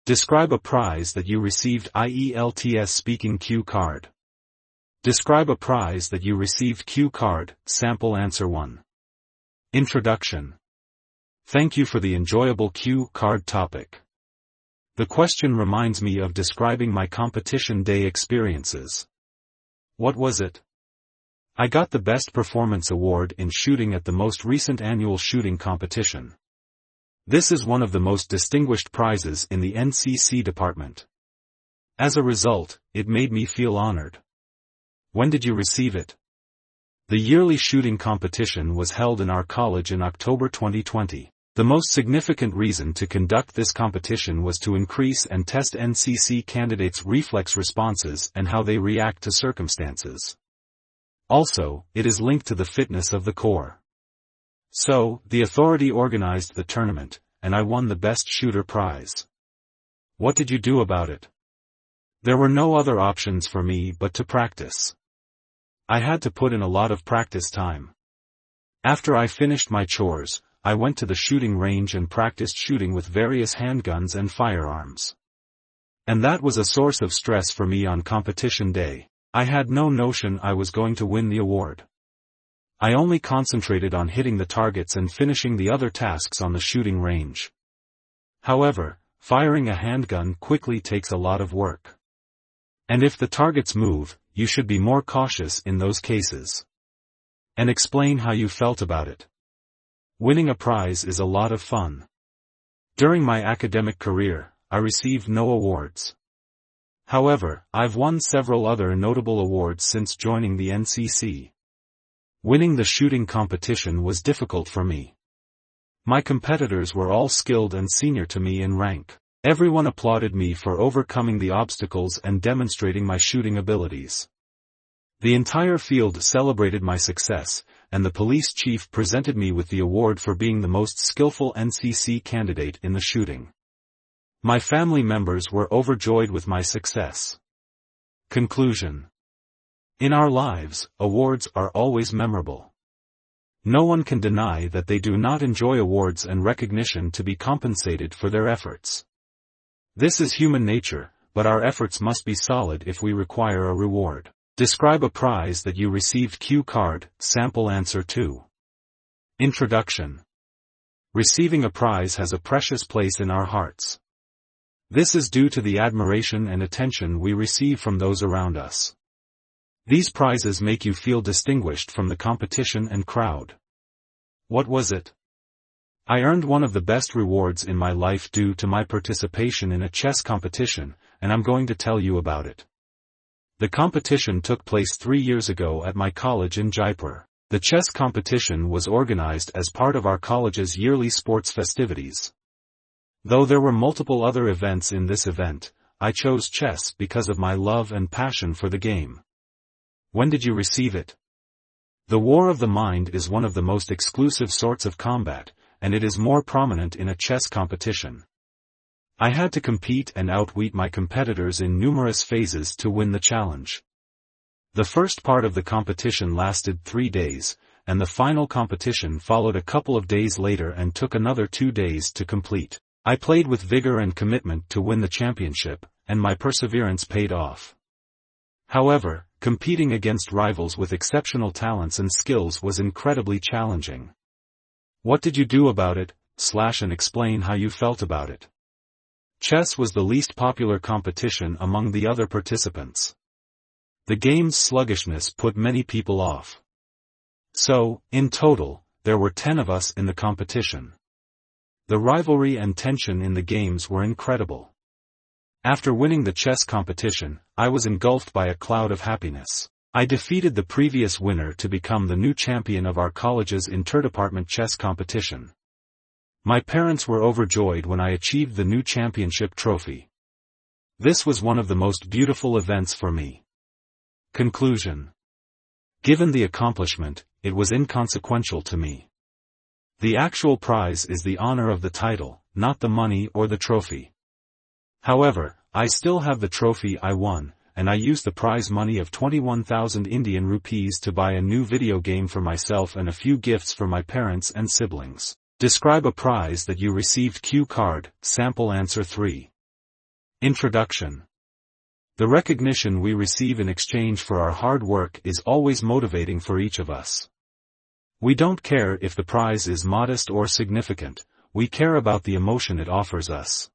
Describe a prize that you received, IELTS speaking cue card. Describe a prize that you received, cue card, sample answer 1. Introduction. Thank you for the enjoyable cue card topic. The question reminds me of describing my competition day experiences. What was it? I got the Best Performance Award in shooting at the most recent annual shooting competition. This is one of the most distinguished prizes in the NCC department. As a result, it made me feel honored. When did you receive it? The yearly shooting competition was held in our college in October 2020. The most significant reason to conduct this competition was to increase and test NCC candidates' reflex responses and how they react to circumstances. Also, it is linked to the fitness of the corps. So, the authority organized the tournament, and I won the Best Shooter prize. What did you do about it? There were no other options for me but to practice. I had to put in a lot of practice time. After I finished my chores, I went to the shooting range and practiced shooting with various handguns and firearms. And that was a source of stress for me on competition day. I had no notion I was going to win the award. I only concentrated on hitting the targets and finishing the other tasks on the shooting range. However, firing a handgun quickly takes a lot of work. And if the targets move, you should be more cautious in those cases. And explain how you felt about it. Winning a prize is a lot of fun. During my academic career, I received no awards. However, I've won several other notable awards since joining the NCC. Winning the shooting competition was difficult for me. My competitors were all skilled and senior to me in rank. Everyone applauded me for overcoming the obstacles and demonstrating my shooting abilities. The entire field celebrated my success, and the police chief presented me with the award for being the most skillful NCC candidate in the shooting. My family members were overjoyed with my success. Conclusion. In our lives, awards are always memorable. No one can deny that they do not enjoy awards and recognition to be compensated for their efforts. This is human nature, but our efforts must be solid if we require a reward. Describe a prize that you received, cue card, sample answer 2. Introduction. Receiving a prize has a precious place in our hearts. This is due to the admiration and attention we receive from those around us. These prizes make you feel distinguished from the competition and crowd. What was it? I earned one of the best rewards in my life due to my participation in a chess competition, and I'm going to tell you about it. The competition took place 3 years ago at my college in Jaipur. The chess competition was organized as part of our college's yearly sports festivities. Though there were multiple other events in this event, I chose chess because of my love and passion for the game. When did you receive it? The war of the mind is one of the most exclusive sorts of combat, and it is more prominent in a chess competition. I had to compete and outwit my competitors in numerous phases to win the challenge. The first part of the competition lasted 3 days, and the final competition followed a couple of days later and took another 2 days to complete. I played with vigor and commitment to win the championship, and my perseverance paid off. However, competing against rivals with exceptional talents and skills was incredibly challenging. What did you do about it, and explain how you felt about it? Chess was the least popular competition among the other participants. The game's sluggishness put many people off. So, in total, there were 10 of us in the competition. The rivalry and tension in the games were incredible. After winning the chess competition, I was engulfed by a cloud of happiness. I defeated the previous winner to become the new champion of our college's interdepartment chess competition. My parents were overjoyed when I achieved the new championship trophy. This was one of the most beautiful events for me. Conclusion. Given the accomplishment, it was inconsequential to me. The actual prize is the honor of the title, not the money or the trophy. However, I still have the trophy I won, and I used the prize money of 21,000 Indian rupees to buy a new video game for myself and a few gifts for my parents and siblings. Describe a prize that you received, cue card, sample answer 3. Introduction. The recognition we receive in exchange for our hard work is always motivating for each of us. We don't care if the prize is modest or significant, we care about the emotion it offers us.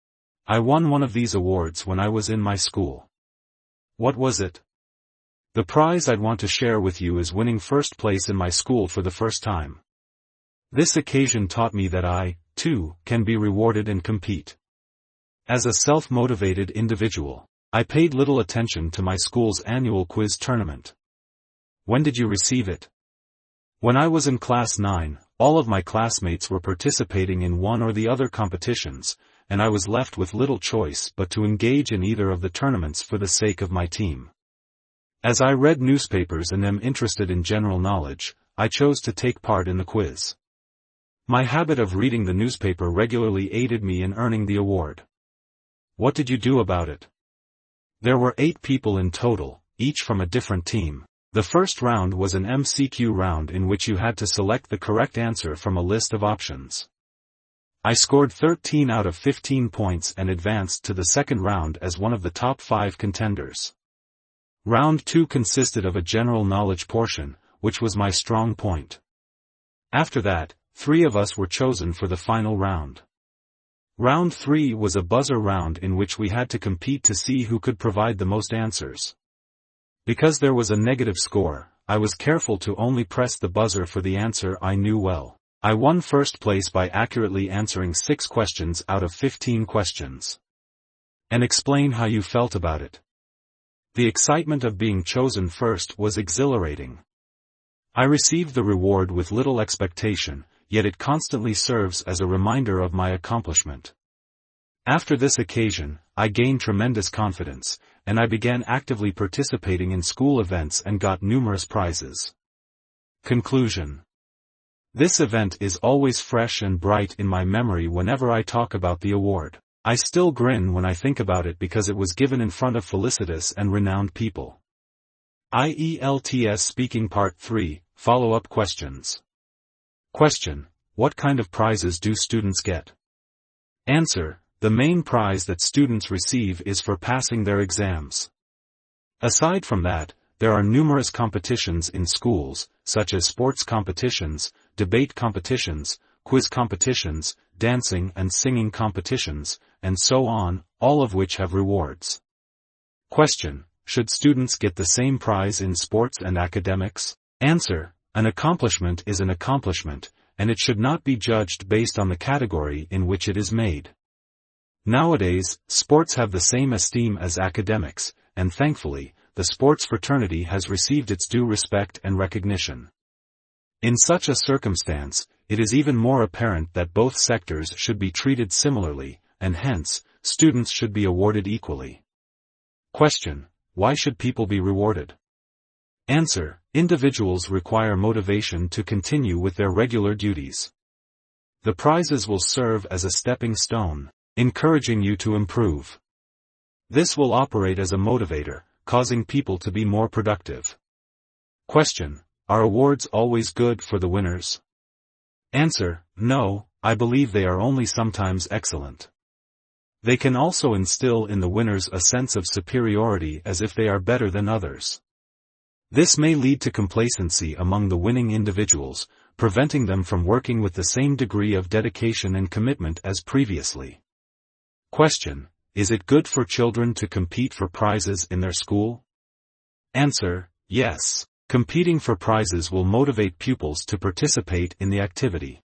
I won one of these awards when I was in my school. What was it? The prize I'd want to share with you is winning first place in my school for the first time. This occasion taught me that I, too, can be rewarded and compete. As a self-motivated individual, I paid little attention to my school's annual quiz tournament. When did you receive it? When I was in class 9, all of my classmates were participating in one or the other competitions, and I was left with little choice but to engage in either of the tournaments for the sake of my team. As I read newspapers and am interested in general knowledge, I chose to take part in the quiz. My habit of reading the newspaper regularly aided me in earning the award. What did you do about it? There were 8 people in total, each from a different team. The first round was an MCQ round in which you had to select the correct answer from a list of options. I scored 13 out of 15 points and advanced to the second round as one of the top 5 contenders. Round 2 consisted of a general knowledge portion, which was my strong point. After that, 3 of us were chosen for the final round. Round 3 was a buzzer round in which we had to compete to see who could provide the most answers. Because there was a negative score, I was careful to only press the buzzer for the answer I knew well. I won first place by accurately answering 6 questions out of 15 questions. And explain how you felt about it. The excitement of being chosen first was exhilarating. I received the reward with little expectation, yet it constantly serves as a reminder of my accomplishment. After this occasion, I gained tremendous confidence, and I began actively participating in school events and got numerous prizes. Conclusion. This event is always fresh and bright in my memory whenever I talk about the award. I still grin when I think about it because it was given in front of felicitous and renowned people. IELTS Speaking Part 3, Follow-up Questions. Question. What kind of prizes do students get? Answer. The main prize that students receive is for passing their exams. Aside from that, there are numerous competitions in schools, such as sports competitions, debate competitions, quiz competitions, dancing and singing competitions, and so on, all of which have rewards. Question. Should students get the same prize in sports and academics? Answer. An accomplishment is an accomplishment, and it should not be judged based on the category in which it is made. Nowadays, sports have the same esteem as academics, and thankfully, the sports fraternity has received its due respect and recognition. In such a circumstance, it is even more apparent that both sectors should be treated similarly, and hence, students should be awarded equally. Question. Why should people be rewarded? Answer. Individuals require motivation to continue with their regular duties. The prizes will serve as a stepping stone, encouraging you to improve. This will operate as a motivator, causing people to be more productive. Question. Are awards always good for the winners? Answer. No, I believe they are only sometimes excellent. They can also instill in the winners a sense of superiority as if they are better than others. This may lead to complacency among the winning individuals, preventing them from working with the same degree of dedication and commitment as previously. Question. Is it good for children to compete for prizes in their school? Answer. Yes. Competing for prizes will motivate pupils to participate in the activity.